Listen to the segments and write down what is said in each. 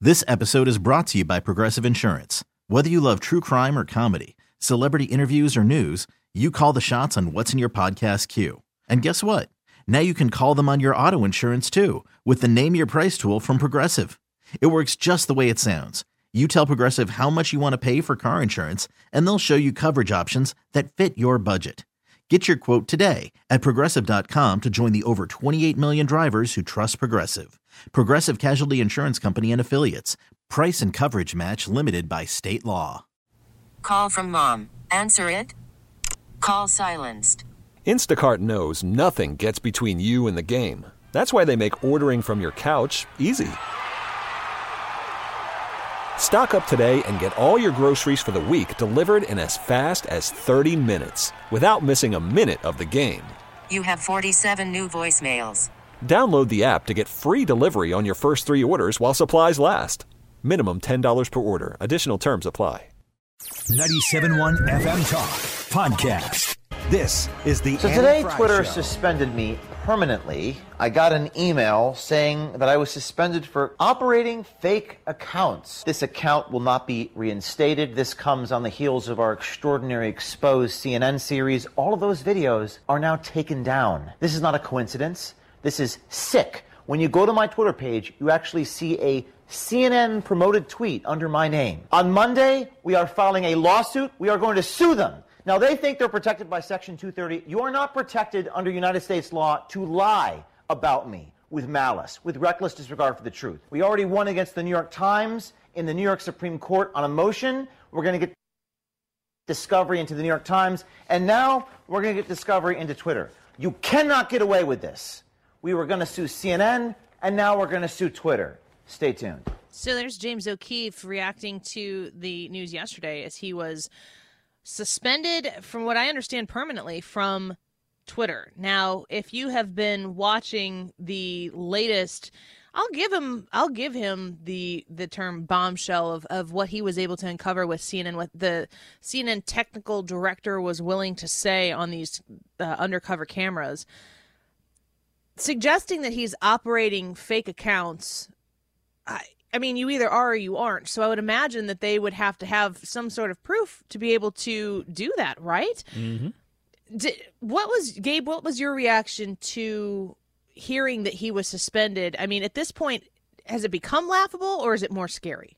This episode is brought to you by Progressive Insurance. Whether you love true crime or comedy, celebrity interviews or news, you call the shots on what's in your podcast queue. And guess what? Now you can call them on your auto insurance too with the Name Your Price tool from Progressive. It works just the way it sounds. You tell Progressive how much you want to pay for car insurance, and they'll show you coverage options that fit your budget. Get your quote today at Progressive.com to join the over 28 million drivers who trust Progressive. Progressive Casualty Insurance Company and Affiliates. Price and coverage match limited by state law. Call from mom. Answer it. Call silenced. Instacart knows nothing gets between you and the game. That's why they make ordering from your couch easy. Stock up today and get all your groceries for the week delivered in as fast as 30 minutes without missing a minute of the game. You have 47 new voicemails. Download the app to get free delivery on your first 3 orders while supplies last. Minimum $10 per order. Additional terms apply. 97.1 FM Talk Podcast. This is the So Andy today, Fry Twitter Show. suspended me permanently. I got an email saying that I was suspended for operating fake accounts. This account will not be reinstated. This comes on the heels of our extraordinary exposed CNN series. All of those videos are now taken down. This is not a coincidence. This is sick. When you go to my Twitter page, you actually see a CNN promoted tweet under my name. On Monday, we are filing a lawsuit. We are going to sue them. Now, they think they're protected by Section 230. You are not protected under United States law to lie about me with malice, with reckless disregard for the truth. We already won against the New York Times in the New York Supreme Court on a motion. We're going to get discovery into the New York Times, and now we're going to get discovery into Twitter. You cannot get away with this. We were going to sue CNN, and now we're going to sue Twitter. Stay tuned. So there's James O'Keefe reacting to the news yesterday as he was suspended, from what I understand, permanently from Twitter. Now, if you have been watching the latest, I'll give him the term bombshell of what he was able to uncover with CNN, what the CNN technical director was willing to say on these undercover cameras, suggesting that he's operating fake accounts. I mean, you either are or you aren't. So I would imagine that they would have to have some sort of proof to be able to do that, right? Mm-hmm. What was your reaction to hearing that he was suspended? I mean, at this point, has it become laughable or is it more scary?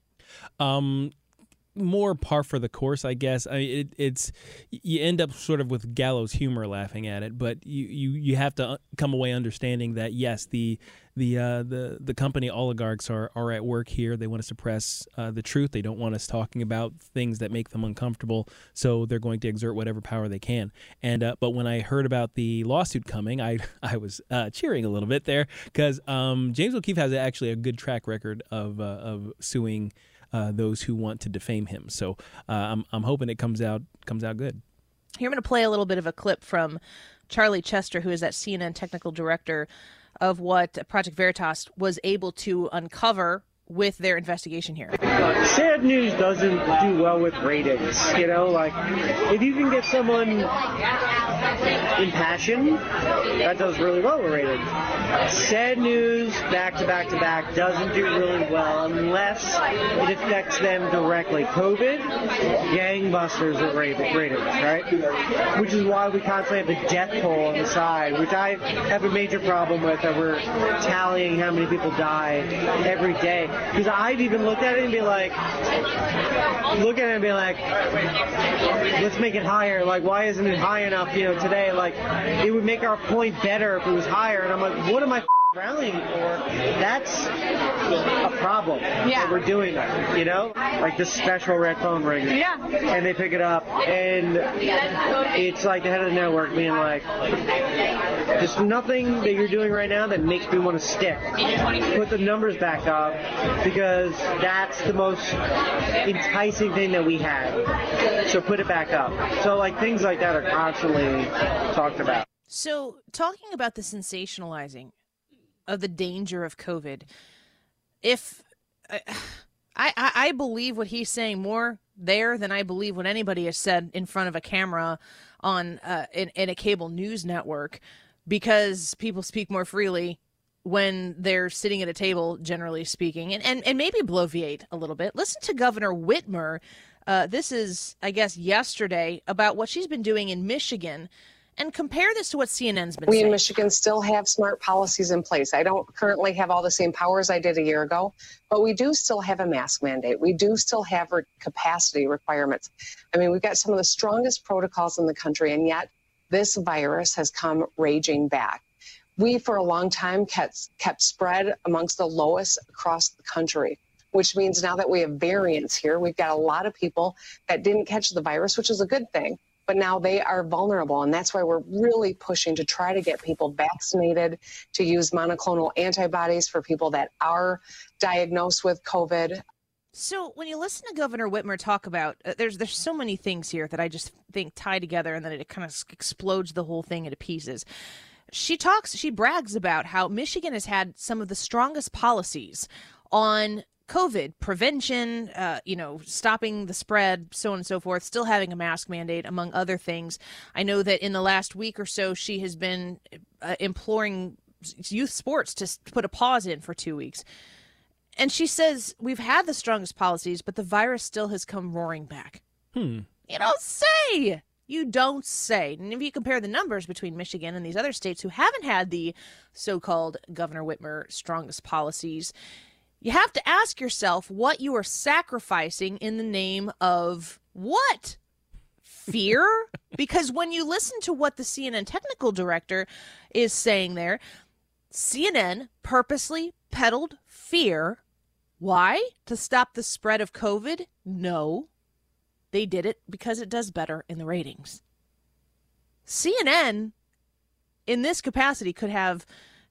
More par for the course, I guess. It's you end up sort of with gallows humor laughing at it, but you have to come away understanding that yes, the company oligarchs are at work here. They want to suppress the truth. They don't want us talking about things that make them uncomfortable, so they're going to exert whatever power they can. And but when I heard about the lawsuit coming, I was cheering a little bit there because James O'Keefe has actually a good track record of suing those who want to defame him. So I'm hoping it comes out good. Here I'm going to play a little bit of a clip from Charlie Chester, who is that CNN technical director, of what Project Veritas was able to uncover with their investigation here. Sad news doesn't do well with ratings. You know, like, if you can get someone impassioned, that does really well with ratings. Sad news, back to back to back, doesn't do really well unless it affects them directly. COVID, gangbusters with ratings, right? Which is why we constantly have the death toll on the side, which I have a major problem with, that we're tallying how many people die every day. Because I've even looked at it and be like, let's make it higher. Like, why isn't it high enough, today? Like, it would make our point better if it was higher. And I'm like, what am I rallying for? That's a problem. Yeah. That we're doing that, Like the special red phone ring. Yeah. And they pick it up, and it's like the head of the network being like, there's nothing that you're doing right now that makes me want to stick. Put the numbers back up, because that's the most enticing thing that we have. So put it back up. So, like, things like that are constantly talked about. So, talking about the sensationalizing of the danger of COVID, if I believe what he's saying more there than I believe what anybody has said in front of a camera on in a cable news network, because people speak more freely when they're sitting at a table, generally speaking, and maybe bloviate a little bit. Listen to Governor Whitmer. This is, I guess, yesterday, about what she's been doing in Michigan, and compare this to what CNN's been saying. We in Michigan still have smart policies in place. I don't currently have all the same powers I did a year ago, but we do still have a mask mandate. We do still have capacity requirements. I mean, we've got some of the strongest protocols in the country, and yet this virus has come raging back. We, for a long time, kept spread amongst the lowest across the country, which means now that we have variants here, we've got a lot of people that didn't catch the virus, which is a good thing. But now they are vulnerable, and that's why we're really pushing to try to get people vaccinated, to use monoclonal antibodies for people that are diagnosed with COVID. So when you listen to Governor Whitmer talk about, there's so many things here that I just think tie together, and then it kind of explodes the whole thing into pieces. She brags about how Michigan has had some of the strongest policies on COVID prevention, stopping the spread, so on and so forth, still having a mask mandate, among other things. I know that in the last week or so, she has been imploring youth sports to put a pause in for 2 weeks. And she says, we've had the strongest policies, but the virus still has come roaring back. You don't say. You don't say. And if you compare the numbers between Michigan and these other states who haven't had the so-called Governor Whitmer strongest policies, you have to ask yourself what you are sacrificing in the name of what? Fear? Because when you listen to what the CNN technical director is saying there, CNN purposely peddled fear. Why? To stop the spread of COVID? No. They did it because it does better in the ratings. CNN, in this capacity, could have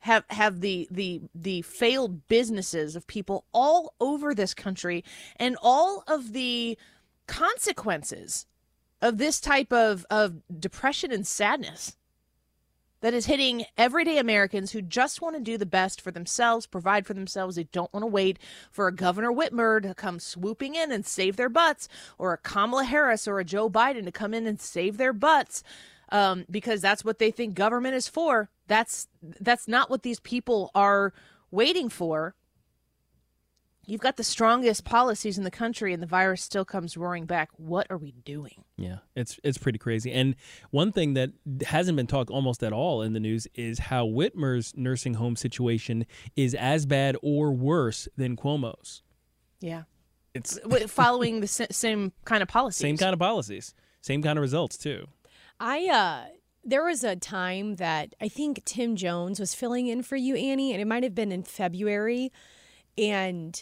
the failed businesses of people all over this country, and all of the consequences of this type of depression and sadness that is hitting everyday Americans who just want to do the best for themselves, provide for themselves. They don't want to wait for a Governor Whitmer to come swooping in and save their butts, or a Kamala Harris or a Joe Biden to come in and save their butts, because that's what they think government is for. That's not what these people are waiting for. You've got the strongest policies in the country, and the virus still comes roaring back. What are we doing? Yeah, it's pretty crazy. And one thing that hasn't been talked almost at all in the news is how Whitmer's nursing home situation is as bad or worse than Cuomo's. Yeah. It's following the same kind of policies. Same kind of policies. Same kind of results, too. There was a time that I think Tim Jones was filling in for you, Annie, and it might have been in February. And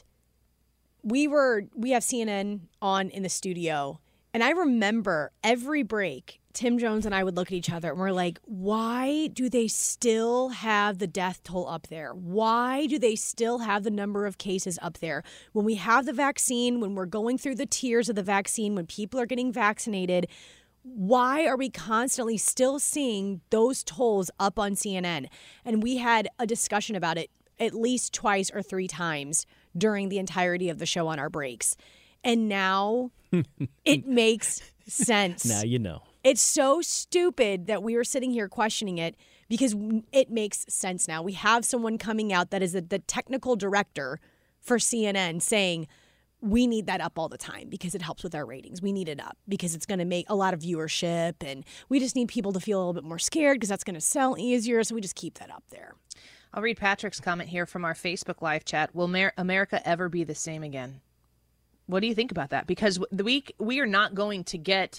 we have CNN on in the studio. And I remember every break, Tim Jones and I would look at each other and we're like, why do they still have the death toll up there? Why do they still have the number of cases up there? When we have the vaccine, when we're going through the tiers of the vaccine, when people are getting vaccinated, why are we constantly still seeing those tolls up on CNN? And we had a discussion about it at least twice or three times during the entirety of the show on our breaks. And now it makes sense. Now you know. It's so stupid that we were sitting here questioning it, because it makes sense now. We have someone coming out that is the technical director for CNN saying, we need that up all the time because it helps with our ratings. We need it up because it's going to make a lot of viewership, and we just need people to feel a little bit more scared because that's going to sell easier. So we just keep that up there. I'll read Patrick's comment here from our Facebook live chat. Will America ever be the same again? What do you think about that? Because we are not going to get,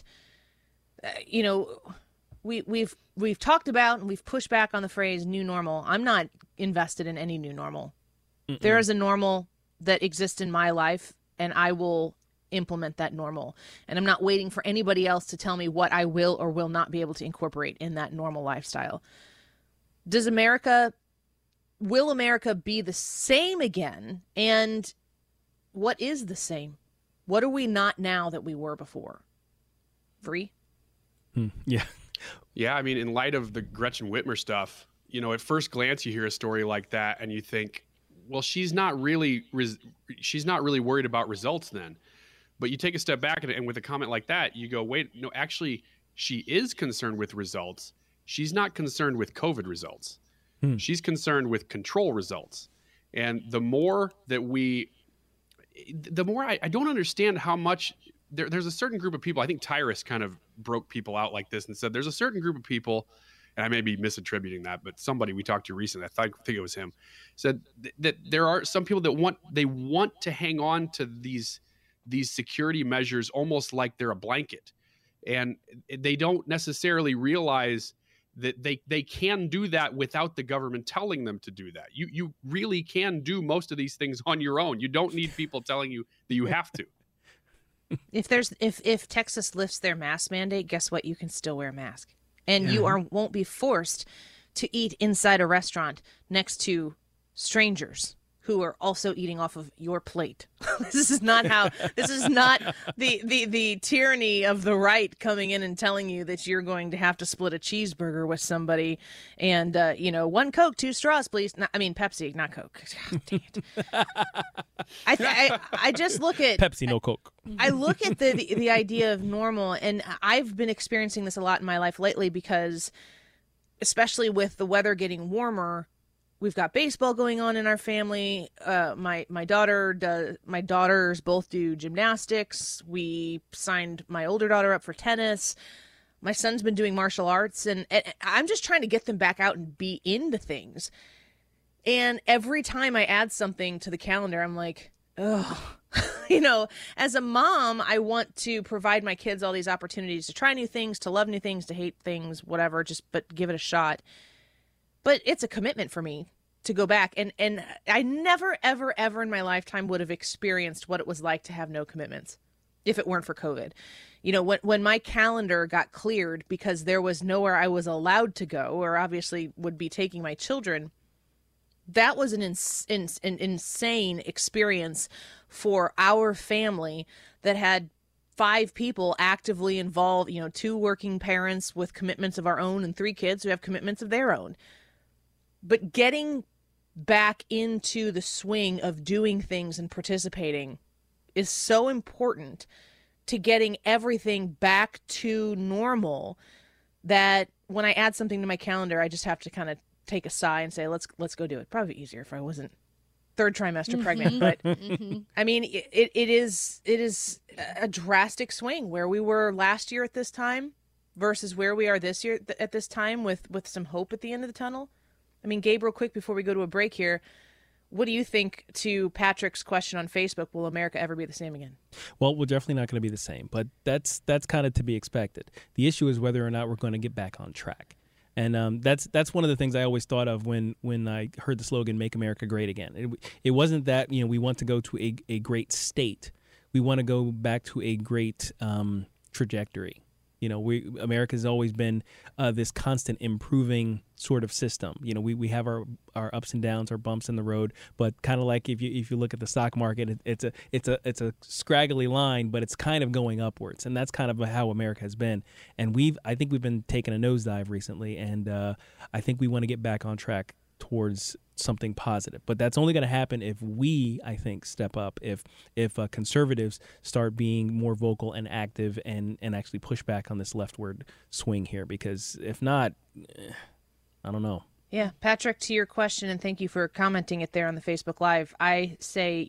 we've talked about and we've pushed back on the phrase new normal. I'm not invested in any new normal. Mm-mm. There is a normal that exists in my life, and I will implement that normal. And I'm not waiting for anybody else to tell me what I will or will not be able to incorporate in that normal lifestyle. Will America be the same again? And what is the same? What are we not now that we were before? Free? Yeah. Yeah, I mean, in light of the Gretchen Whitmer stuff, at first glance you hear a story like that and you think, well, she's not really worried about results then. But you take a step back and with a comment like that, you go, wait, no, actually, she is concerned with results. She's not concerned with COVID results. She's concerned with control results. And the more that I don't understand how much there's a certain group of people. I think Tyrus kind of broke people out like this and said there's a certain group of people, and I may be misattributing that, but somebody we talked to recently, I think it was him, said that there are some people that want to hang on to these security measures almost like they're a blanket. And they don't necessarily realize that they can do that without the government telling them to do that. You really can do most of these things on your own. You don't need people telling you that you have to. If Texas lifts their mask mandate, guess what? You can still wear a mask. And you won't be forced to eat inside a restaurant next to strangers who are also eating off of your plate. This is not the tyranny of the right coming in and telling you that you're going to have to split a cheeseburger with somebody and, 1 Coke, 2 straws, please. Pepsi, not Coke. Dang it. I just look at Pepsi, no Coke. I look at the idea of normal, and I've been experiencing this a lot in my life lately because, especially with the weather getting warmer, we've got baseball going on in our family. My daughters both do gymnastics. We signed my older daughter up for tennis. My son's been doing martial arts, and I'm just trying to get them back out and be into things. And every time I add something to the calendar, I'm like, oh, as a mom, I want to provide my kids all these opportunities to try new things, to love new things, to hate things, whatever, but give it a shot. But it's a commitment for me to go back. And I never, ever, ever in my lifetime would have experienced what it was like to have no commitments if it weren't for COVID. When my calendar got cleared because there was nowhere I was allowed to go, or obviously would be taking my children, that was an insane experience for our family that had 5 people actively involved, 2 working parents with commitments of our own and 3 kids who have commitments of their own. But getting back into the swing of doing things and participating is so important to getting everything back to normal that when I add something to my calendar, I just have to kind of take a sigh and say, let's go do it. Probably easier if I wasn't 3rd trimester pregnant, but it is a drastic swing where we were last year at this time versus where we are this year at this time with some hope at the end of the tunnel. Gabe, real quick before we go to a break here, what do you think to Patrick's question on Facebook? Will America ever be the same again? Well, we're definitely not going to be the same, but that's kind of to be expected. The issue is whether or not we're going to get back on track. And that's one of the things I always thought of when I heard the slogan, Make America Great Again. It wasn't that, we want to go to a great state. We want to go back to a great trajectory. America's always been this constant improving sort of system. We have our ups and downs, our bumps in the road, but kind of like if you look at the stock market, it's a scraggly line, but it's kind of going upwards, and that's kind of how America has been. And I think we've been taking a nosedive recently, and I think we want to get back on track towards something positive. But that's only going to happen if we, I think, step up, if conservatives start being more vocal and active and actually push back on this leftward swing here, because if not, I don't know. Yeah, Patrick, to your question, and thank you for commenting it there on the Facebook Live, I say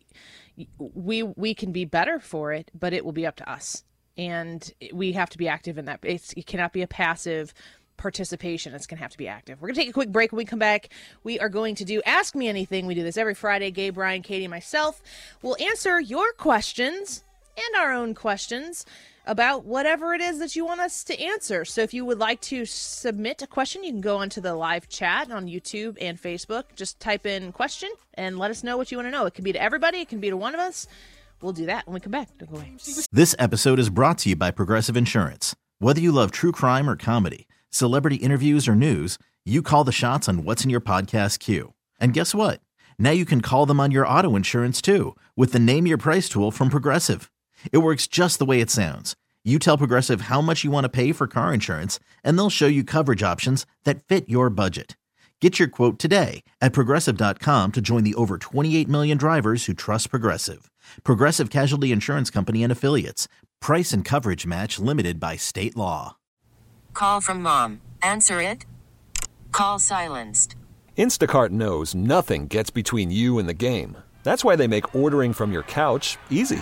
we can be better for it, but it will be up to us. And we have to be active in that. It cannot be a passive participation. It's going to have to be active. We're going to take a quick break. When we come back, we are going to do Ask Me Anything. We do this every Friday. Gabe, Brian, Katie, and myself will answer your questions and our own questions about whatever it is that you want us to answer. So if you would like to submit a question, you can go onto the live chat on YouTube and Facebook. Just type in question and let us know what you want to know. It can be to everybody. It can be to one of us. We'll do that when we come back. Don't go away. This episode is brought to you by Progressive Insurance. Whether you love true crime or comedy, celebrity interviews or news, you call the shots on what's in your podcast queue. And guess what? Now you can call them on your auto insurance too with the Name Your Price tool from Progressive. It works just the way it sounds. You tell Progressive how much you want to pay for car insurance, and they'll show you coverage options that fit your budget. Get your quote today at Progressive.com to join the over 28 million drivers who trust Progressive. Progressive Casualty Insurance Company and Affiliates. Price and coverage match limited by state law. Call from mom. Answer it. Call silenced. Instacart knows nothing gets between you and the game. That's why they make ordering from your couch easy.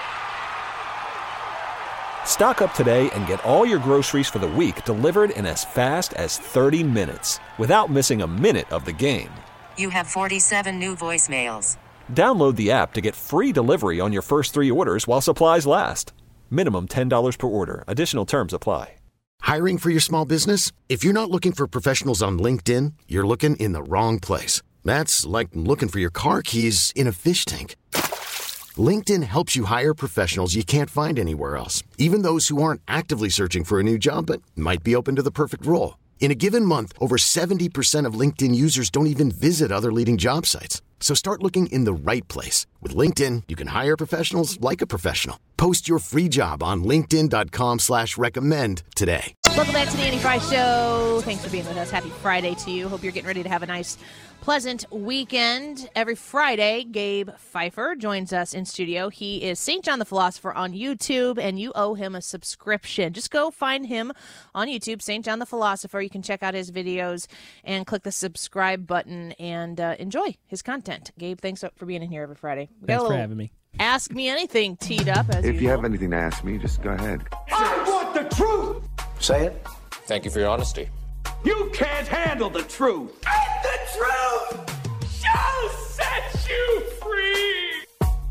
Stock up today and get all your groceries for the week delivered in as fast as 30 minutes without missing a minute of the game. You have 47 new voicemails. Download the app to get free delivery on your first 3 orders while supplies last. Minimum $10 per order. Additional terms apply. Hiring for your small business? If you're not looking for professionals on LinkedIn, you're looking in the wrong place. That's like looking for your car keys in a fish tank. LinkedIn helps you hire professionals you can't find anywhere else, even those who aren't actively searching for a new job but might be open to the perfect role. In a given month, over 70% of LinkedIn users don't even visit other leading job sites. So start looking in the right place. With LinkedIn, you can hire professionals like a professional. Post your free job on linkedin.com/recommend today. Welcome back to the Annie Fry Show. Thanks for being with us. Happy Friday to you. Hope you're getting ready to have a nice, pleasant weekend. Every Friday, Gabe Pfeiffer joins us in studio. He is St. John the Philosopher on YouTube, and you owe him a subscription. Just go find him on YouTube, St. John the Philosopher. You can check out his videos and click the subscribe button and enjoy his content. Gabe, thanks for being in here every Friday. Thanks for having me. Ask Me Anything teed up as If usual. you have anything to ask me, just go ahead. I want the truth! Say it. Thank you for your honesty. You can't handle the truth! And the truth shall set you free!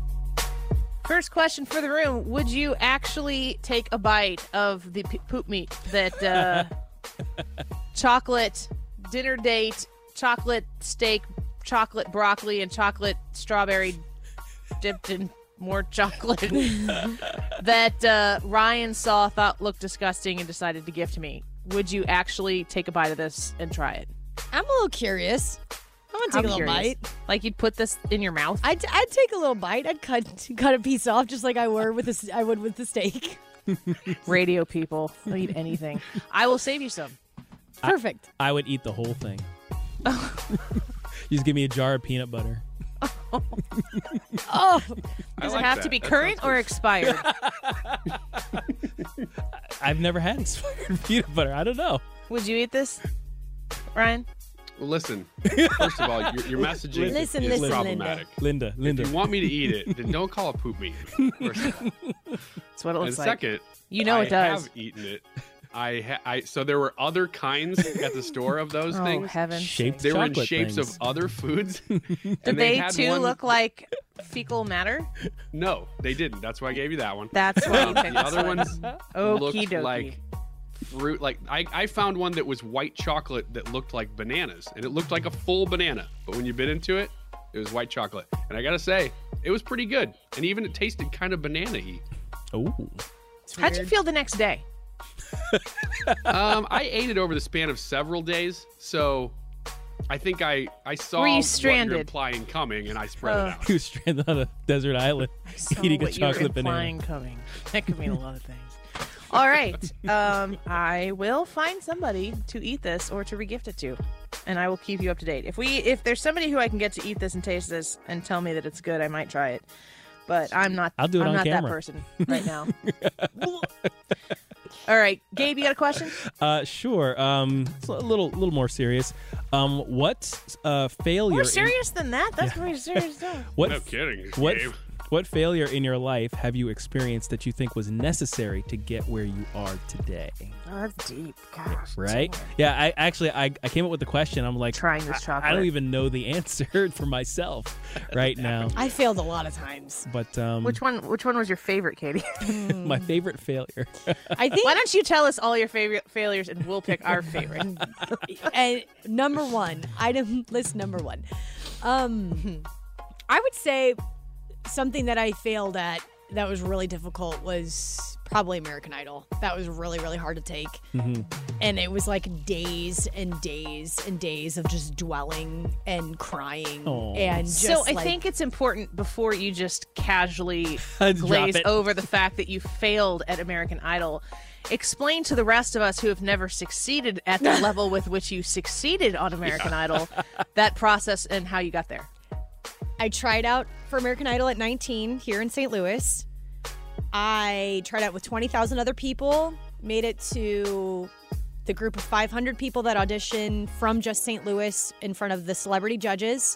First question for the room. Would you actually take a bite of the poop meat that chocolate dinner date, chocolate steak, chocolate broccoli, and chocolate strawberry dipped in more chocolate that Ryan saw, thought looked disgusting, and decided to gift to me? Would you actually take a bite of this and try it? I'm a little curious. I'm gonna take a little bite. Like you'd put this in your mouth? I'd take a little bite. I'd cut a piece off just like I would with the steak. Radio people, they'll eat anything. I will save you some. Perfect. I would eat the whole thing. Just give me a jar of peanut butter. Oh, does it have to be current or expired? I've never had expired peanut butter. I don't know. Would you eat this, Ryan? Well, listen. First of all, your messaging is problematic. Linda. If you want me to eat it, then don't call it poop meat. That's what it looks and like. Second, you know it does. I have eaten it. So there were other kinds at the store of those things. Oh, heaven. They were in shapes of other foods. Did they too look like fecal matter? No, they didn't. That's why I gave you that one. That's why you picked the other one. ones looked Okey-dokey. like fruit. Like I found one that was white chocolate that looked like bananas, and it looked like a full banana. But when you bit into it, it was white chocolate. And I gotta say, it was pretty good. And even it tasted kind of banana-y. Oh. How'd you feel the next day? I ate it over the span of several days, so I think I saw Were you what stranded? you're implying coming, and I spread it out. He was stranded on a desert island eating a chocolate banana. Coming. That could mean a lot of things. All right. I will find somebody to eat this or to regift it to, and I will keep you up to date. If there's somebody who I can get to eat this and taste this and tell me that it's good, I might try it. But I'm not. I'll do it I'm on not camera. that person right now. All right, Gabe, you got a question? Sure. It's a little more serious. What failure? More serious than that? That's very serious stuff. No kidding, Gabe. What failure in your life have you experienced that you think was necessary to get where you are today? Oh, that's deep. Gosh. Right? Yeah, I came up with the question. I'm like, trying this chocolate. I don't even know the answer for myself right now. I failed a lot of times. But Which one was your favorite, Katie? my favorite failure. I think. Why don't you tell us all your favorite failures and we'll pick our favorite? And number one, item list number one. I would say something that I failed at that was really difficult was probably American Idol. That was really, really hard to take. Mm-hmm. And it was like days and days and days of just dwelling and crying. Aww. And just So I think it's important before you just casually glaze it. over the fact that you failed at American Idol. Explain to the rest of us who have never succeeded at the level with which you succeeded on American Idol, that process and how you got there. I tried out for American Idol at 19 here in St. Louis. I tried out with 20,000 other people, made it to the group of 500 people that audition from just St. Louis in front of the celebrity judges.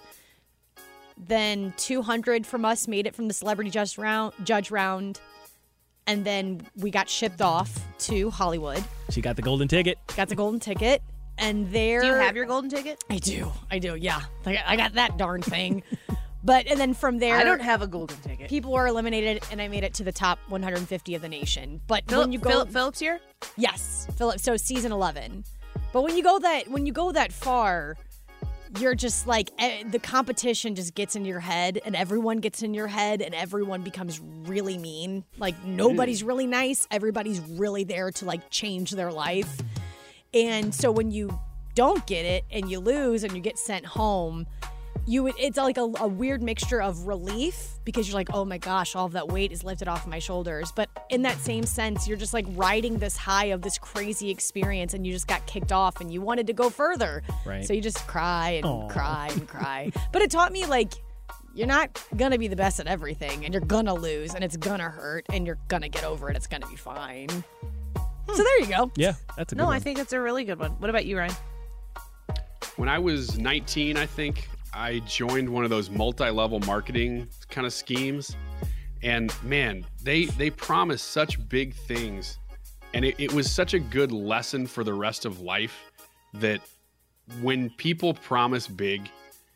Then 200 from us made it from the celebrity judge round. And then we got shipped off to Hollywood. She got the golden ticket. Got the golden ticket. And there... Do you have your golden ticket? I do, yeah. I got that darn thing. And then from there... I don't have a golden ticket. People were eliminated, and I made it to the top 150 of the nation. But Philip, when you go... Philip Phillips here? Yes, Philip. So season 11. But when you go that far, you're just like, the competition just gets into your head, and everyone gets in your head, and everyone becomes really mean. Like, nobody's really nice. Everybody's really there to, like, change their life. And so when you don't get it, and you lose, and you get sent home, it's like a weird mixture of relief, because you're like, oh my gosh, all of that weight is lifted off my shoulders. But in that same sense, you're just like riding this high of this crazy experience, and you just got kicked off and you wanted to go further. Right. So you just cry and cry and cry. But it taught me, like, you're not going to be the best at everything, and you're going to lose, and it's going to hurt, and you're going to get over it. It's going to be fine. So there you go. Yeah, that's a good one. No, I think that's a really good one. What about you, Ryan? When I was 19, I think, I joined one of those multi-level marketing kind of schemes. And man, they promise such big things. And it was such a good lesson for the rest of life that when people promise big,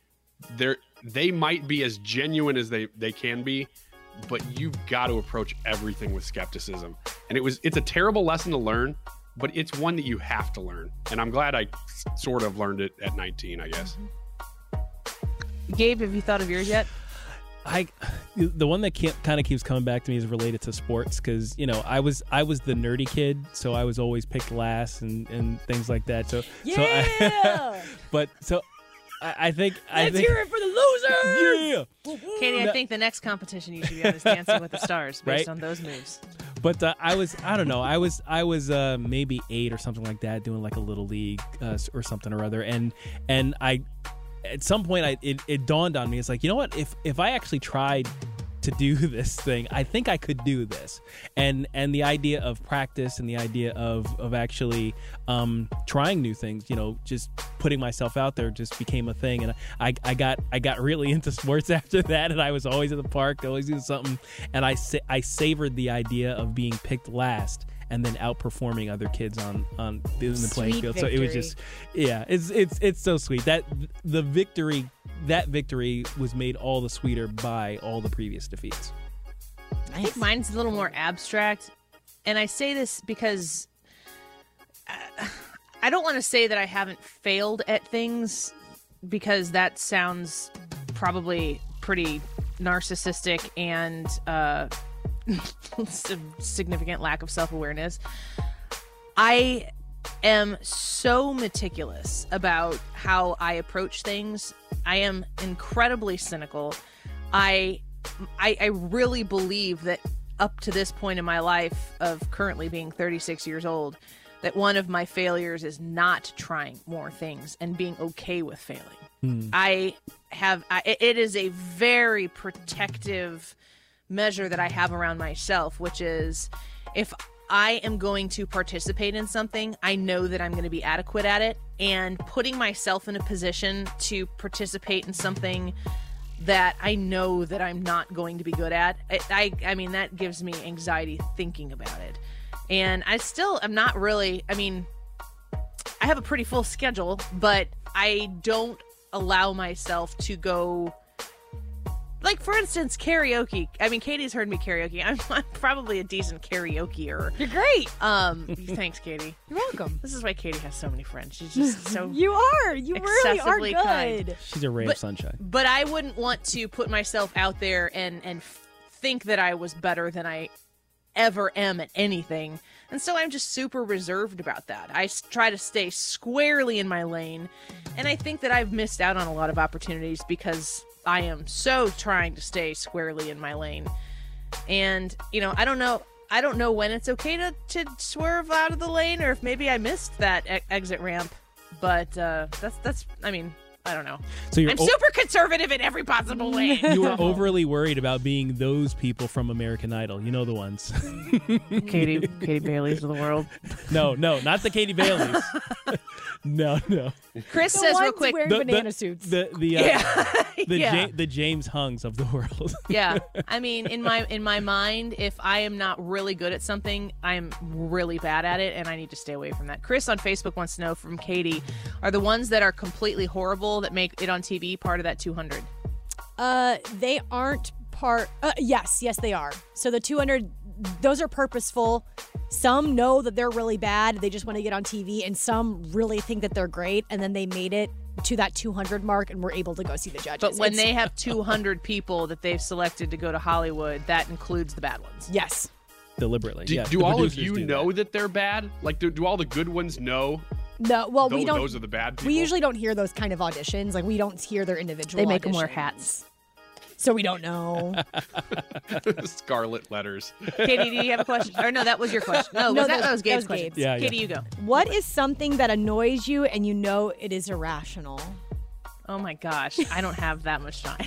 they might be as genuine as they can be, but you've got to approach everything with skepticism. And it's a terrible lesson to learn, but it's one that you have to learn. And I'm glad I sort of learned it at 19, I guess. Gabe, have you thought of yours yet? The one that kind of keeps coming back to me is related to sports, because I was the nerdy kid, so I was always picked last and things like that. So I think let's hear it for the losers. Yeah, Katie, I think the next competition you should be on is Dancing with the Stars, based on those moves. But I was maybe 8 or something like that, doing like a little league or something or other, and I. At some point, it dawned on me. It's like, you know what? If I actually tried to do this thing, I think I could do this. And the idea of practice and the idea of actually trying new things, just putting myself out there just became a thing. And I got really into sports after that. And I was always at the park, always doing something. And I savored the idea of being picked last and then outperforming other kids on the playing field. Victory. So it was just, it's so sweet. That victory was made all the sweeter by all the previous defeats. I think mine's a little more abstract, and I say this because I don't want to say that I haven't failed at things, because that sounds probably pretty narcissistic and significant lack of self-awareness. I am so meticulous about how I approach things. I am incredibly cynical. I really believe that up to this point in my life of currently being 36 years old, that one of my failures is not trying more things and being okay with failing. It is a very protective measure that I have around myself, which is, if I am going to participate in something, I know that I'm going to be adequate at it, and putting myself in a position to participate in something that I know that I'm not going to be good at, I mean, that gives me anxiety thinking about it. And I still am not really, I have a pretty full schedule, but I don't allow myself to go, like, for instance, karaoke. Katie's heard me karaoke. I'm probably a decent karaokeer. You're great. Thanks, Katie. You're welcome. This is why Katie has so many friends. She's just so You really are good. Kind. She's a ray of sunshine. But I wouldn't want to put myself out there and think that I was better than I ever am at anything. And so I'm just super reserved about that. I try to stay squarely in my lane. And I think that I've missed out on a lot of opportunities because I am so trying to stay squarely in my lane. And, I don't know when it's okay to swerve out of the lane, or if maybe I missed that exit ramp. But that's I don't know. So I'm super conservative in every possible way. You were overly worried about being those people from American Idol. You know the ones. Katie Bailey's of the world. No, not the Katie Baileys. No. Chris The says real ones quick. wearing banana suits. The James Hungs of the world. Yeah, I mean, in my mind, if I am not really good at something, I'm really bad at it, and I need to stay away from that. Chris on Facebook wants to know from Katie, are the ones that are completely horrible that make it on TV part of that 200? They aren't part. Yes, they are. So the 200, those are purposeful. Some know that they're really bad. They just want to get on TV, and some really think that they're great, and then they made it to that 200 mark and were able to go see the judges. But when they have 200 people that they've selected to go to Hollywood, that includes the bad ones. Yes. Deliberately. Do all of you know that they're bad? Like, do all the good ones know? No, well, we don't. Those are the bad people. We usually don't hear those kind of auditions. Like, we don't hear their individual They make them auditions. wear hats. So we don't know. Scarlet letters. Katie, do you have a question? Or no, that was your question. No, that was Gabe's question. Yeah, Katie, you go. What is something that annoys you and you know it is irrational? Oh my gosh, I don't have that much time.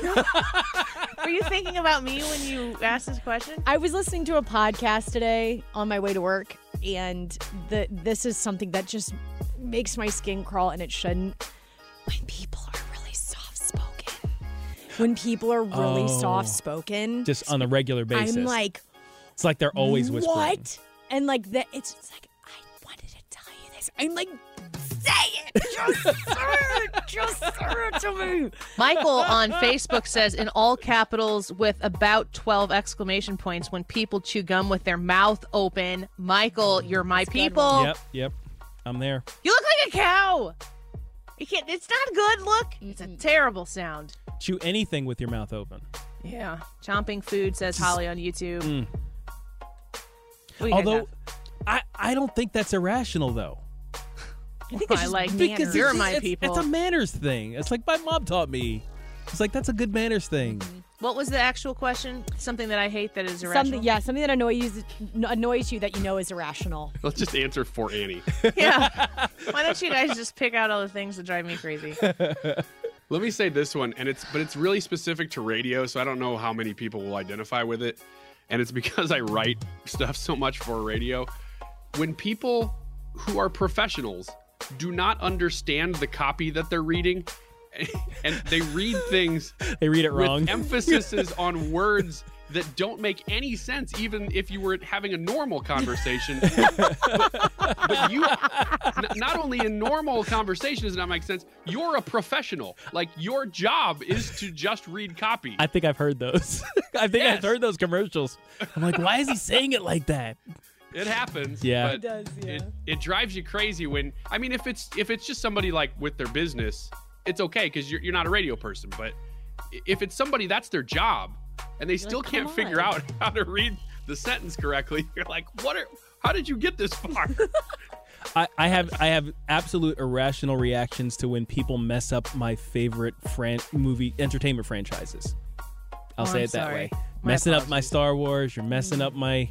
Were you thinking about me when you asked this question? I was listening to a podcast today on my way to work, and this is something that just makes my skin crawl, and it shouldn't. When people are really soft-spoken. When people are really soft-spoken. Just on a regular basis. I'm like... It's like they're always whispering. What? And like that, it's like, I wanted to tell you this. I'm like, say it. Just say it. Just say it to me. Michael on Facebook says, in all capitals with about 12 exclamation points, when people chew gum with their mouth open. Michael, you're my people. Yep. I'm there. You look like a cow. You can't. It's not a good look. It's a terrible sound. Chew anything with your mouth open. Yeah. Chomping food, says Holly on YouTube. Although, I don't think that's irrational, though. I think I like manners. You're my people. It's a manners thing. It's like my mom taught me. It's like, that's a good manners thing. What was the actual question? Something that I hate that is irrational? Something that annoys you that you know is irrational. Let's just answer for Annie. Yeah. Why don't you guys just pick out all the things that drive me crazy? Let me say this one, and it's really specific to radio, so I don't know how many people will identify with it. And it's because I write stuff so much for radio. When people who are professionals do not understand the copy that they're reading, and they read things they read it wrong with emphases on words that don't make any sense, even if you were having a normal conversation. but you, not only in normal conversation does not make sense, you're a professional. Like, your job is to just read copy. I think I've heard those. I've heard those commercials. I'm like, why is he saying it like that? It happens. Yeah. But It does, yeah. It drives you crazy when, I mean, if it's just somebody like with their business, it's okay because you're not a radio person. But if it's somebody that's their job and they still can't figure out how to read the sentence correctly, you're like, how did you get this far? I have absolute irrational reactions to when people mess up my favorite movie entertainment franchises. I'll say it that way. Messing up my Star Wars, you're messing up my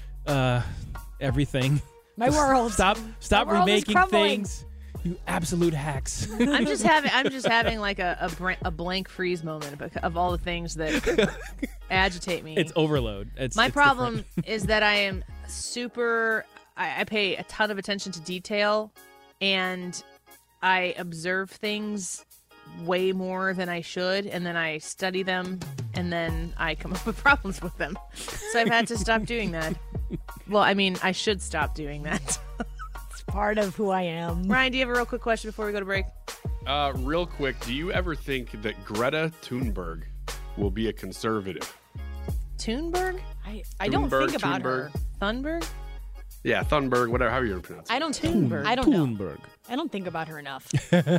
everything. My world. Stop My world is remaking crumbling. things. You absolute hacks. I'm just having like a blank freeze moment of all the things that agitate me. It's overload. My problem is that I am super. I pay a ton of attention to detail, and I observe things way more than I should, and then I study them, and then I come up with problems with them. So I've had to stop doing that. Well, I mean, I should stop doing that. It's part of who I am. Ryan, do you have a real quick question before we go to break? Real quick, do you ever think that Greta Thunberg will be a conservative? Thunberg? I don't think about her. Thunberg? Yeah, Thunberg, whatever, however you pronounce it. I don't think. I don't know. I don't think about her enough.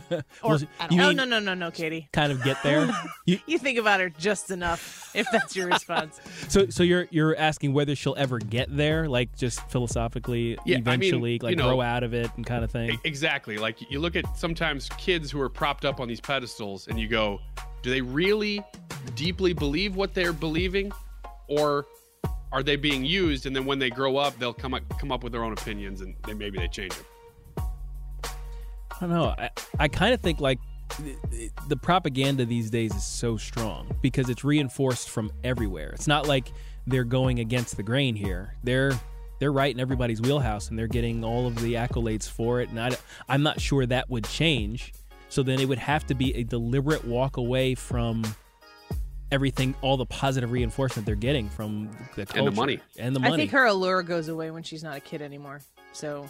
No, Katie. Kind of get there. You think about her just enough, if that's your response. So you're asking whether she'll ever get there, like just philosophically, eventually, grow out of it and kind of thing. Exactly. Like, you look at sometimes kids who are propped up on these pedestals, and you go, do they really deeply believe what they're believing, or are they being used? And then when they grow up, they'll come up with their own opinions, and maybe they change them. I don't know. I kind of think like the propaganda these days is so strong because it's reinforced from everywhere. It's not like they're going against the grain here. They're right in everybody's wheelhouse, and they're getting all of the accolades for it. And I'm not sure that would change. So then it would have to be a deliberate walk away from everything, all the positive reinforcement they're getting from the culture. And the money. I think her allure goes away when she's not a kid anymore. So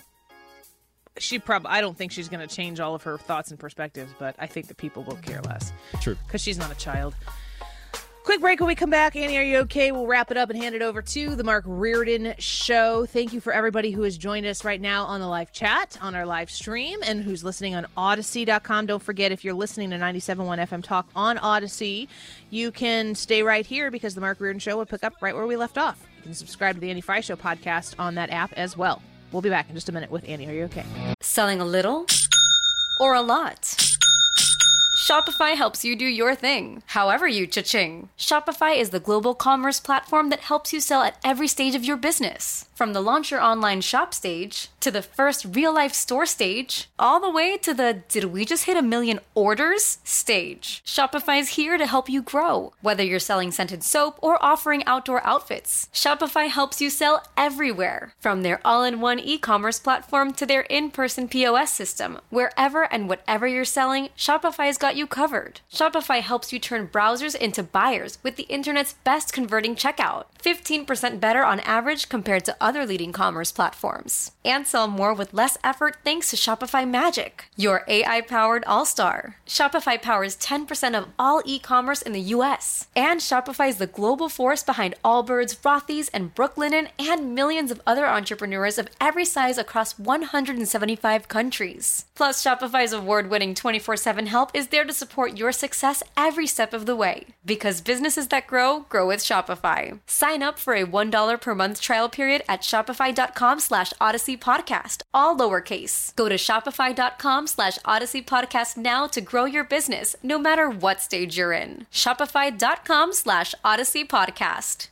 I don't think she's going to change all of her thoughts and perspectives, but I think that people will care less. True. Because she's not a child. Quick break. When we come back, Annie, are you okay? We'll wrap it up and hand it over to the Mark Reardon Show. Thank you for everybody who has joined us right now on the live chat, on our live stream, and who's listening on Odyssey.com. Don't forget, if you're listening to 97.1 FM Talk on Odyssey, you can stay right here because the Mark Reardon Show will pick up right where we left off. You can subscribe to the Annie Fry Show podcast on that app as well. We'll be back in just a minute with Annie. Are you okay? Selling a little or a lot? Shopify helps you do your thing, however you cha-ching. Shopify is the global commerce platform that helps you sell at every stage of your business. From the launch your online shop stage, to the first real-life store stage, all the way to the did we just hit 1 million orders stage. Shopify's here to help you grow. Whether you're selling scented soap or offering outdoor outfits, Shopify helps you sell everywhere. From their all-in-one e-commerce platform to their in-person POS system, wherever and whatever you're selling, Shopify's got you covered. Shopify helps you turn browsers into buyers with the internet's best converting checkout. 15% better on average compared to other leading commerce platforms. And sell more with less effort thanks to Shopify Magic, your AI-powered all-star. Shopify powers 10% of all e-commerce in the US. And Shopify is the global force behind Allbirds, Rothy's, and Brooklinen, and millions of other entrepreneurs of every size across 175 countries. Plus, Shopify's award-winning 24/7 help is there to support your success every step of the way. Because businesses that grow with Shopify. Sign up for a $1 per month trial period at shopify.com/Odyssey Podcast, all lowercase. Go to shopify.com/Odyssey Podcast now to grow your business, no matter what stage you're in. Shopify.com/Odyssey Podcast.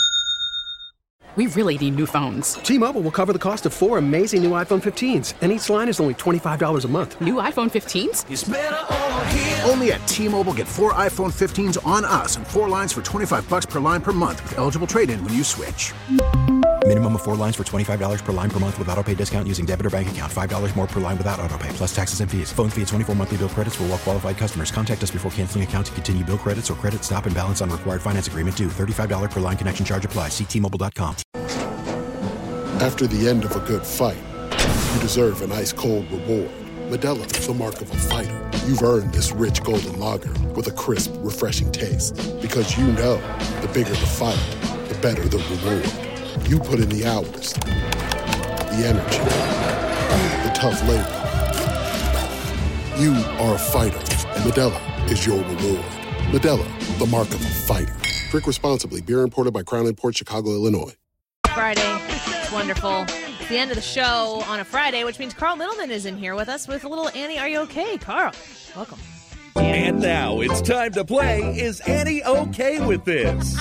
We really need new phones. T-Mobile will cover the cost of 4 amazing new iPhone 15s, and each line is only $25 a month. New iPhone 15s? It's better over here. Only at T-Mobile, get 4 iPhone 15s on us and 4 lines for $25 per line per month with eligible trade-in when you switch. Minimum of 4 lines for $25 per line per month with autopay discount using debit or bank account. $5 more per line without autopay, plus taxes and fees. Phone fee at 24 monthly bill credits for well-qualified customers. Contact us before canceling account to continue bill credits or credit stop and balance on required finance agreement due. $35 per line connection charge applies. See T-Mobile.com. After the end of a good fight, you deserve an ice-cold reward. Modelo is the mark of a fighter. You've earned this rich golden lager with a crisp, refreshing taste. Because you know, the bigger the fight, the better the reward. You put in the hours, the energy, the tough labor. You are a fighter, and Modelo is your reward. Modelo, the mark of a fighter. Drink responsibly. Beer imported by Crown Imports, Chicago, Illinois. Friday. It's wonderful. It's the end of the show on a Friday, which means Carl Middleman is in here with us with a little Annie, are you okay? Carl, welcome. And now it's time to play Is Annie Okay With This?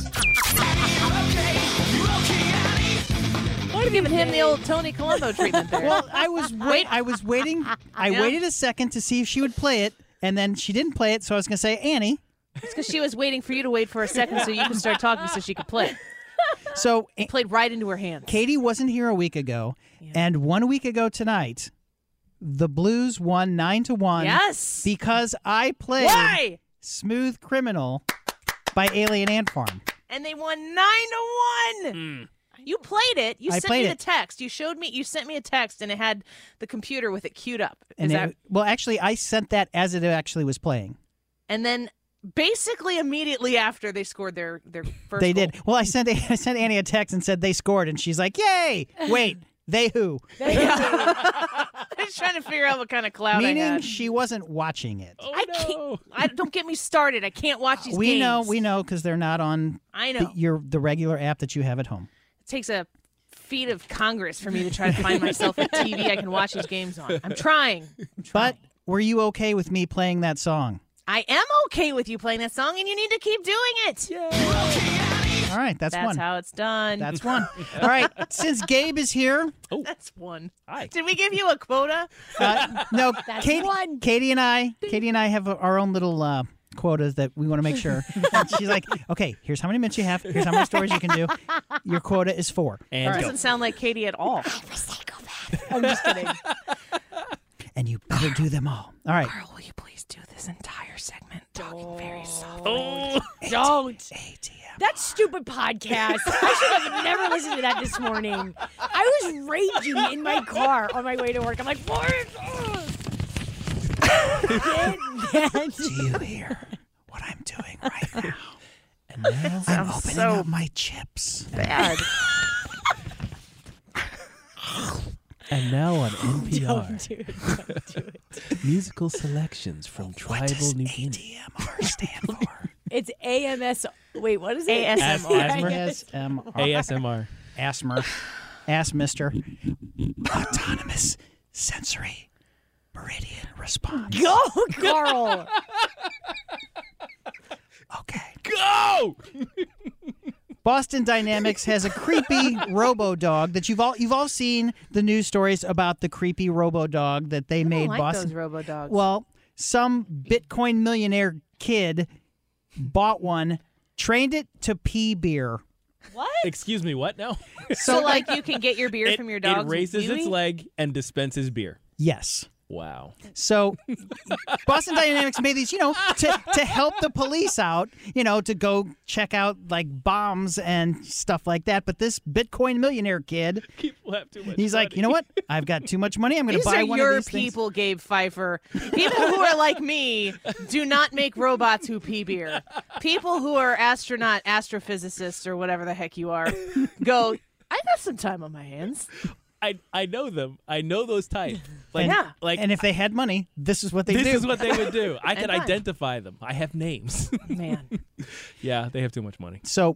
I'd have given him the old Tony Colombo treatment there. Well, I was waiting. I waited a second to see if she would play it, and then she didn't play it, so I was going to say, Annie. It's because she was waiting for you to wait for a second so you could start talking so she could play it. So it played right into her hands. Katie wasn't here a week ago, and 1 week ago tonight, the Blues won 9-1. Yes, because I played "Smooth Criminal" by Alien Ant Farm, and they won 9-1. You played it. You sent me the text. You showed me. You sent me a text, and it had the computer with it queued up. Well, actually, I sent that as it actually was playing, and then. Basically, immediately after they scored their first They goal. did. Well, I sent Annie a text and said they scored, and she's like, yay! Wait, they who? I was trying to figure out what kind of cloud I had. Meaning she wasn't watching it. Oh, don't get me started. I can't watch these games. We know, because they're not on the regular app that you have at home. It takes a feat of Congress for me to try to find myself a TV I can watch these games on. I'm trying. But were you okay with me playing that song? I am okay with you playing that song, and you need to keep doing it. All right, that's one. That's how it's done. That's one. All right, since Gabe is here. That's one. Hi. Did we give you a quota? No, That's Katie, one. Katie and I have our own little quotas that we want to make sure. And she's like, okay, here's how many minutes you have. Here's how many stories you can do. Your quota is 4. And That go. doesn't sound like Katie at all. I'm just kidding. And you better do them all. All right. Carl, will you please do this entire segment talking very soft? Don't. That stupid podcast. I should have never listened to that this morning. I was raging in my car on my way to work. I'm like, Forrest. Do you hear what I'm doing right now? And now I'm opening up my chips. Bad. And now on NPR, Don't do it. musical selections from tribal New Guinea. ATMR stand for? It's AMS. Wait, what is it? ASMR. ASMR. ASMR. Ask Mister. Autonomous Sensory Meridian Response. Go, Carl. Okay. Go! Boston Dynamics has a creepy robo-dog that you've all seen the news stories about the creepy robo-dog that they made. I don't like Boston. those robo-dogs. Well, some Bitcoin millionaire kid bought one, trained it to pee beer. What? Excuse me, what now? So like you can get your beer from your dog's It raises its wee-wee? leg and dispenses beer. Yes. Wow. So Boston Dynamics made these, to help the police out, to go check out like bombs and stuff like that. But this Bitcoin millionaire kid, People have too much he's like, money. you know what? I've got too much money. I'm going to These buy are one your of these things. people, Gabe Pfeiffer. People who are like me do not make robots who pee beer. People who are astrophysicists, or whatever the heck you are, go, I got some time on my hands. I know them. I know those types. And, Like and if they had money, this is what they this do. is what they would do. I could fun. identify them. I have names. Man. Yeah, they have too much money. So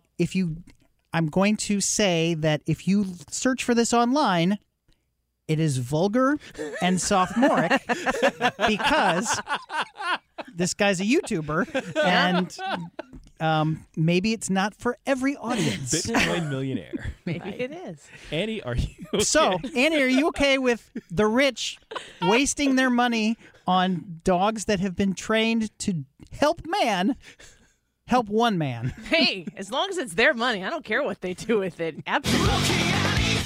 I'm going to say that if you search for this online, it is vulgar and sophomoric because this guy's a YouTuber and maybe it's not for every audience. Bitcoin millionaire. Maybe it is. Annie, are you okay? So, Annie, are you okay with the rich wasting their money on dogs that have been trained to help one man? Hey, as long as it's their money, I don't care what they do with it. Absolutely.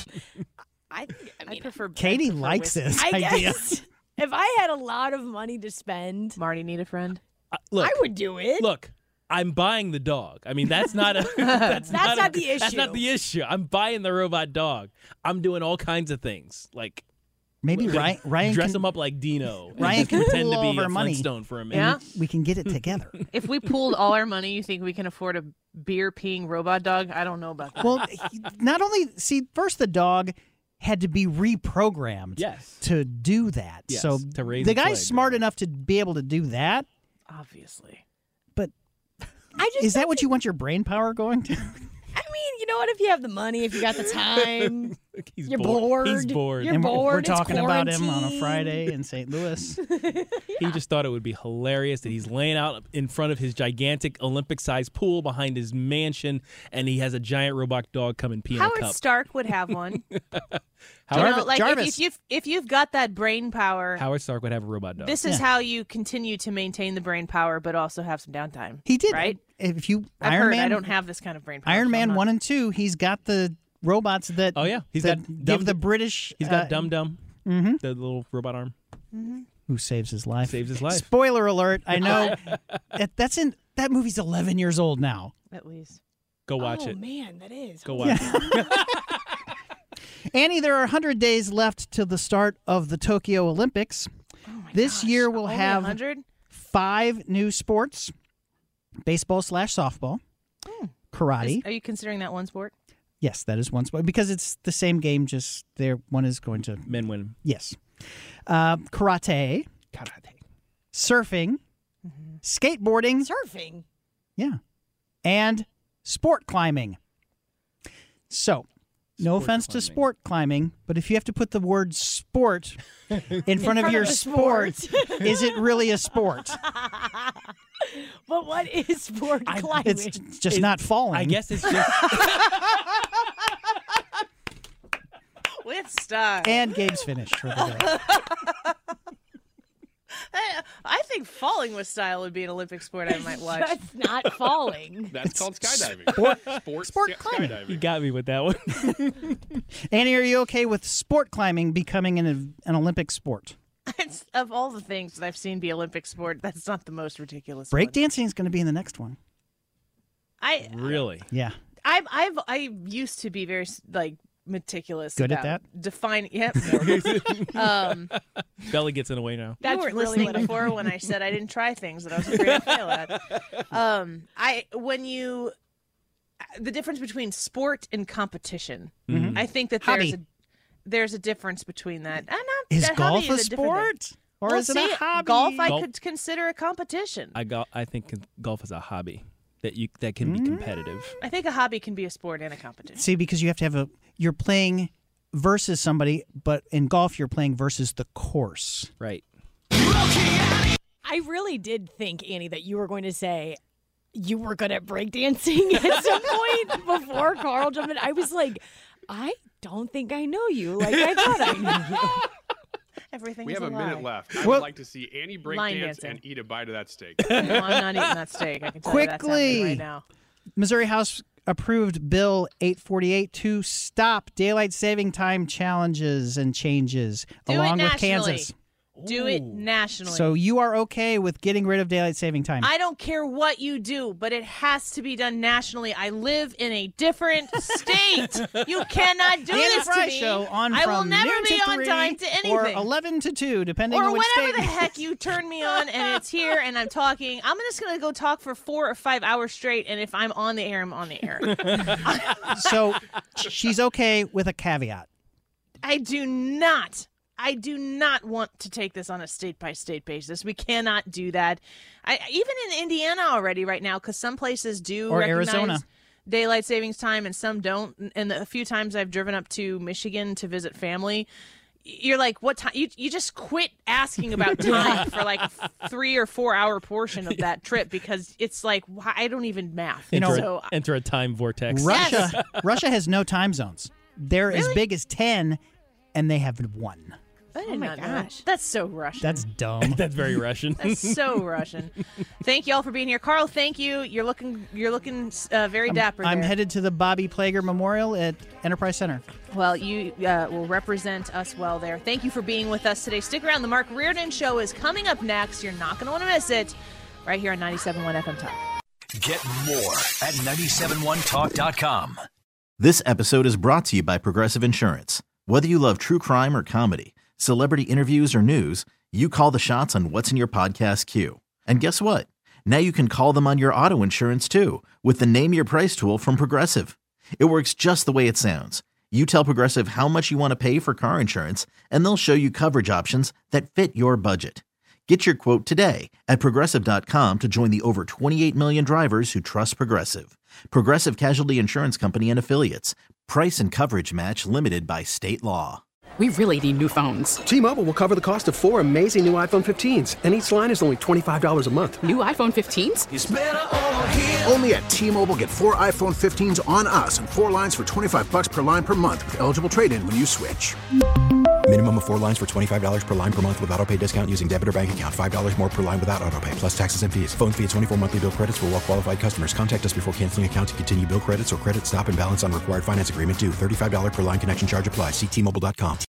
I prefer. Katie likes this I idea. guess if I had a lot of money to spend, Marty need a friend. Look, I would do it. Look, I'm buying the dog. I mean, that's not a. That's not the issue. That's not the issue. I'm buying the robot dog. I'm doing all kinds of things, like Maybe Ryan dress can, him up like Dino. and Ryan just can pretend pool to all be of a our money. Flintstone for a minute. Yeah. we can get it together. If we pooled all our money, you think we can afford a beer peeing robot dog? I don't know about that. Well, not only first the dog had to be reprogrammed Yes. to do that. Yes, so to raise the its guy's leg. smart enough to be able to do that. Obviously. But I just is that what you want your brain power going to? I mean, you know what? If you have the money, if you got the time, He's you're bored. bored. He's bored. You're and bored. we're it's talking about him on a quarantine. Friday in St. Louis. He just thought it would be hilarious that he's laying out in front of his gigantic Olympic-sized pool behind his mansion, and he has a giant robot dog come and pee in a Howard cup. Stark would have one. Jarvis, like Jarvis. if you've got that brain power, Howard Stark would have a robot dog. this is how you continue to maintain the brain power, but also have some downtime. He did. right. If you I've Iron heard Man, I don't have this kind of brain power. Iron so I'm Man not- 1 and 2, he's got the robots that Oh yeah, he's that got give the British He's got Dum Dum, mhm. the little robot arm. who saves his life. Saves his life. Spoiler alert! I know that movie's 11 years old now. At least. Go watch Oh it. man, that is. Go watch it. Annie, there are 100 days left till the start of the Tokyo Olympics. This year we'll Only have 100? 5 new sports: baseball/softball, karate. Are you considering that one sport? Yes, that is one sport because it's the same game. Just one is going to Men win. yes. Karate, surfing, skateboarding, Surfing. yeah, and sport climbing. So, no offense to sport climbing, but if you have to put the word sport in front of your sport, is it really a sport? But what is sport climbing? It's just not falling. I guess it's just. With style. And Gabe's finished for the day. I think falling with style would be an Olympic sport I might watch. That's not falling. That's called skydiving. Sport climbing. Skydiving. You got me with that one. Annie, are you okay with sport climbing becoming an Olympic sport? It's, of all the things that I've seen be Olympic sport, that's not the most ridiculous. Breakdancing is going to be in the next one. Really? Yeah. I used to be very meticulous. Good at about that? Defining. Yep. Belly gets in the way now. You weren't really listening what I before when I said I didn't try things that I was afraid I'd fail at. The difference between sport and competition. Mm-hmm. I think that there's a difference between that. Is golf hobby a is different sport? thing. Or Well, is it a hobby? Golf I could consider a competition. I think golf is a hobby that can be competitive. I think a hobby can be a sport and a competition. See, because you have to have you're playing versus somebody, but in golf you're playing versus the course. Right. I really did think, Annie, that you were going to say you were good at breakdancing at some point before Carl jumped in. I was like, I don't think I know you like I thought I knew you. Everything We is have a lie. minute left. I would like to see Annie breakdance dancing. and eat a bite of that steak. No, I'm not eating that steak. I can tell you that's happening right now. Missouri House approved Bill 848 to stop daylight saving time challenges and changes along with Kansas. Do it nationally. So you are okay with getting rid of daylight saving time? I don't care what you do, but it has to be done nationally. I live in a different state. You cannot do Annie this to Fry me. Show on I will from never noon be to on 3 time to anything. or 11 to 2, depending or on which whenever state. the heck you turn me on and it's here and I'm talking. I'm just going to go talk for 4 or 5 hours straight, and if I'm on the air, I'm on the air. So she's okay with a caveat. I do not want to take this on a state-by-state basis. We cannot do that. Even in Indiana already right now, because some places do Or recognize Arizona. daylight savings time and some don't. And a few times I've driven up to Michigan to visit family, you're like, what time? You just quit asking about time for like 3 or 4 hour portion of that trip because it's like, I don't even math. Enter a time vortex. Russia has no time zones. They're as Really? big as 10, and they have 1. I did my not know. gosh. That's so Russian. That's dumb. That's very Russian. That's so Russian. Thank you all for being here, Carl. Thank you. You're looking very dapper. I'm there. headed to the Bobby Plager Memorial at Enterprise Center. Well, you will represent us well there. Thank you for being with us today. Stick around. The Mark Reardon Show is coming up next. You're not going to want to miss it. Right here on 97.1 FM Talk. Get more at 971talk.com. This episode is brought to you by Progressive Insurance. Whether you love true crime or comedy, celebrity interviews or news, you call the shots on what's in your podcast queue. And guess what? Now you can call them on your auto insurance too with the Name Your Price tool from Progressive. It works just the way it sounds. You tell Progressive how much you want to pay for car insurance, and they'll show you coverage options that fit your budget. Get your quote today at Progressive.com to join the over 28 million drivers who trust Progressive. Progressive Casualty Insurance Company and Affiliates. Price and coverage match limited by state law. We really need new phones. T-Mobile will cover the cost of 4 amazing new iPhone 15s, and each line is only $25 a month. New iPhone 15s? It's better over here. Only at T-Mobile, get 4 iPhone 15s on us and 4 lines for $25 per line per month with eligible trade-in when you switch. Minimum of 4 lines for $25 per line per month with autopay discount using debit or bank account. $5 more per line without autopay, plus taxes and fees. Phone fee at 24 monthly bill credits for well-qualified customers. Contact us before canceling account to continue bill credits or credit stop and balance on required finance agreement due. $35 per line connection charge applies. See T-Mobile.com.